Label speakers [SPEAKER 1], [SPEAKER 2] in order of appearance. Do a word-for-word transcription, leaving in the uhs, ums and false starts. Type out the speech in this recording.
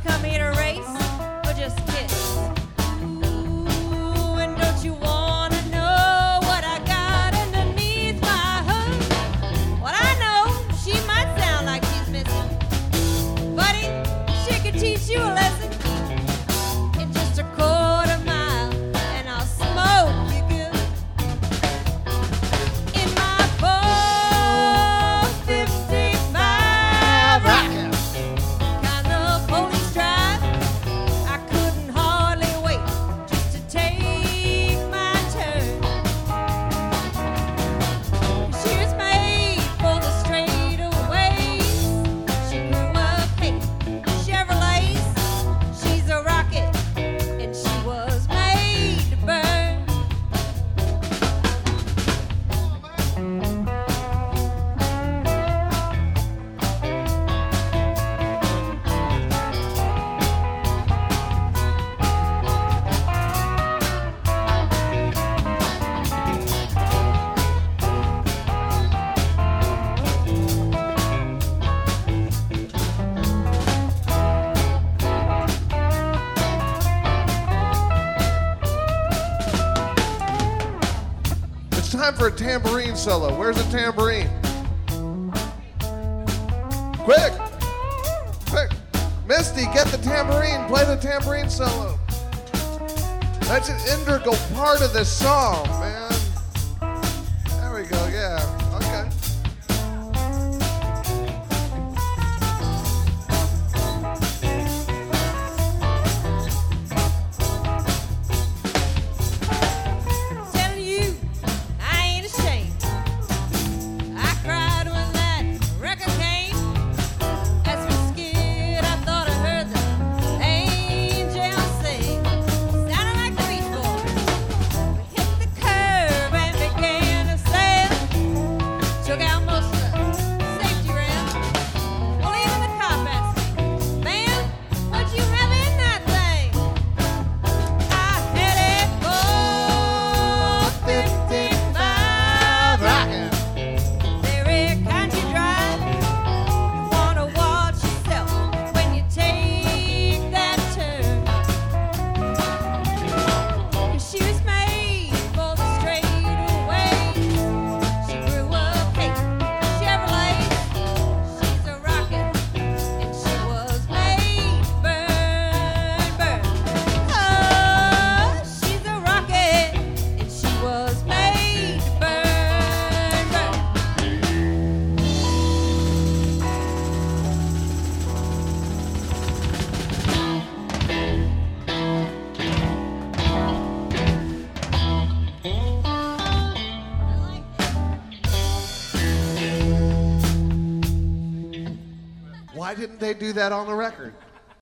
[SPEAKER 1] come here to race or just kiss? Ooh, and don't you wanna know what I got underneath my hood? What I know, she might sound like she's missing. Buddy, she could teach you a lesson. In just a quarter mile, and I'll smoke you good. In my four fifty-five rocket, kind of police drive, I couldn't hardly wait just to take my turn. She was made for the straightaways. She grew up hating Chevrolets. She's a rocket, and she was made to burn.
[SPEAKER 2] It's time for a tambourine solo. Where's the tambourine? Quick! Quick! Misty, get the tambourine. Play the tambourine solo. That's an integral part of this song, man. There we go, yeah. Okay.
[SPEAKER 1] Telling you, I ain't ashamed. I cried when that record came. As we skid, I thought I heard the angels sing. Sounded like the Beach Boys. We hit the curb and began to sail. Took out most of the safety rails. Well, even the cop asked me, "Man, what you have in that thing?" I had a four fifty-five rocket. Very kind you drive. You wanna watch yourself when you take that turn. 'Cause she was made for the straightaways. She grew up hating Chevrolets. She's a rocket, and she was made to burn, burn. Oh, she's a rocket, and she was made to burn, burn.
[SPEAKER 2] Why didn't they do that on the record?